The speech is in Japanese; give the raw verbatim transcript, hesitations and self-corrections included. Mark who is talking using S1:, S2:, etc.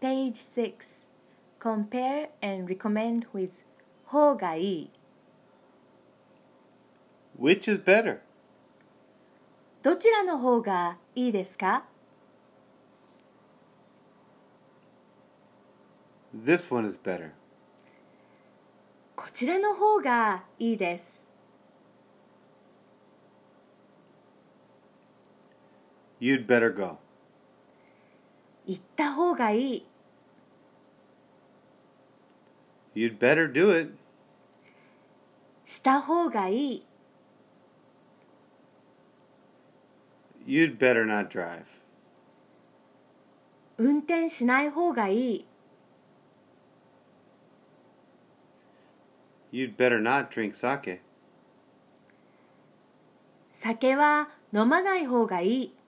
S1: Page six. Compare and recommend with 方がいい。
S2: Which is better?
S1: どちらの方がいいですか？
S2: This one is better.
S1: こちらの方がいいです。
S2: You'd better go.
S1: 行った方がいい。
S2: You'd better do it.
S1: した方がいい。
S2: You'd better not drive.
S1: 運転しない方がいい。
S2: You'd better not drink sake.
S1: 酒は飲まない方がいい。